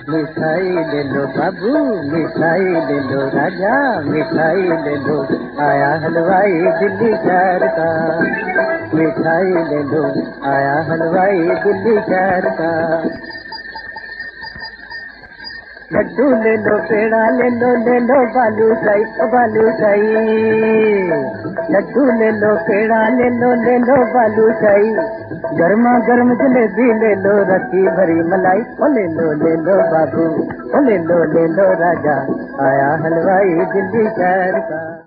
मिठाई ले लो बाबू, मिठाई ले लो राजा, मिठाई ले लो, आया हलवाई दिल्ली शहर का। मिठाई ले लो, आया हलवाई दिल्ली शहर का। लड्डू ले लो, पेड़ा ले लो बालूशाही, बालूशाही। लड्डू ले लो, पेड़ा ले लो बालूशाही। गर्मा गर्म जलेबी ले लो, रखी भरी मलाई। ओ ले लो बाबू, ओ ले लो राजा, आया हलवाई दिल्ली शहर का।